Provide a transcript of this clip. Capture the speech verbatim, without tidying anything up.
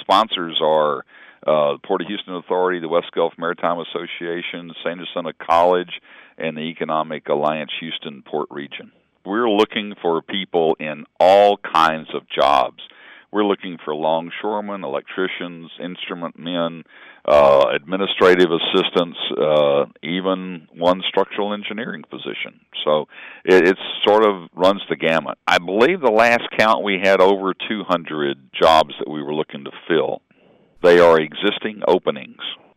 sponsors are uh, the Port of Houston Authority, the West Gulf Maritime Association, Saint Jacinto College, and the Economic Alliance Houston Port Region. We're looking for people in all kinds of jobs. We're looking for longshoremen, electricians, instrument men, uh, administrative assistants, uh, even one structural engineering position. So it it's sort of runs the gamut. I believe the last count we had over two hundred jobs that we were looking to fill. They are existing openings.